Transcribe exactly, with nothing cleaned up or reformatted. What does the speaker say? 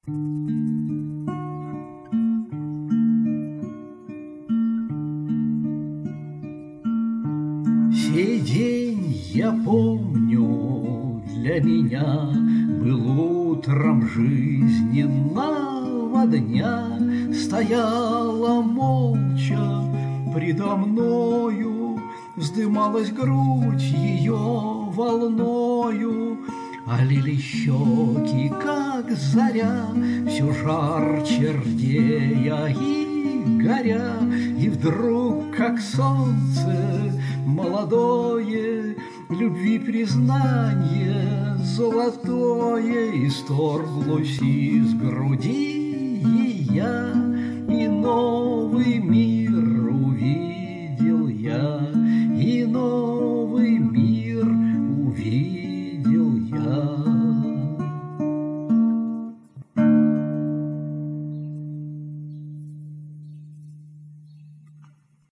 Сей день, я помню, для меня был утром жизненного дня. Стояла молча предо мною, вздымалась грудь ее волною, олили щеки, как заря, все жарче рдея и горя. И вдруг, как солнце молодое, любви признание золотое исторглось из груди, и я, и новый мир